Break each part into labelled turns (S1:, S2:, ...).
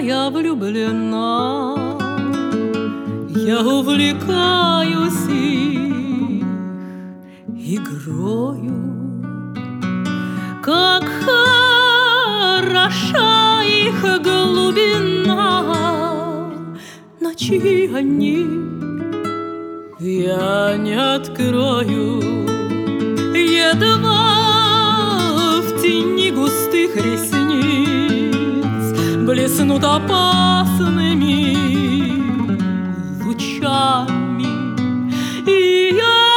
S1: я влюблена, я увлекаюсь их игрою. Как хороша их глубина, ночи они я не открою. Едва в тени густых ресниц блеснут опасными лучами, и я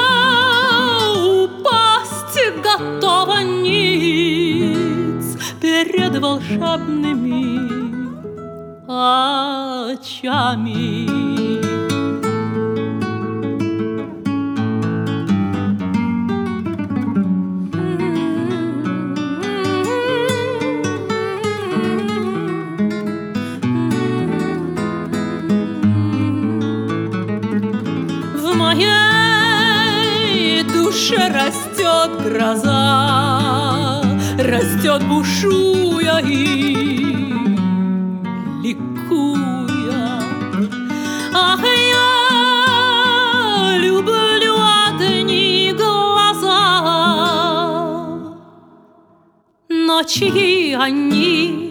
S1: упасть готова ниц перед волшебными очами. В моей душе растет гроза, растет бушуя и ликуя. Ах, я люблю одни глаза, ночи они